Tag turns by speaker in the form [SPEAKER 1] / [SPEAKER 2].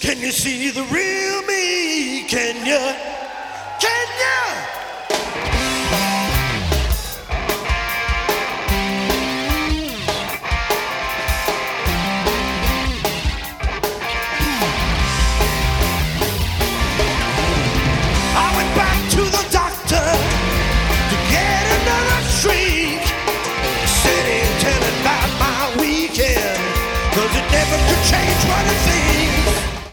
[SPEAKER 1] Can you see the real me? Can you? Can you? I went back to the doctor to get another shriek. Said he'd tell him about my weekend, 'cause it never could change what it seemed.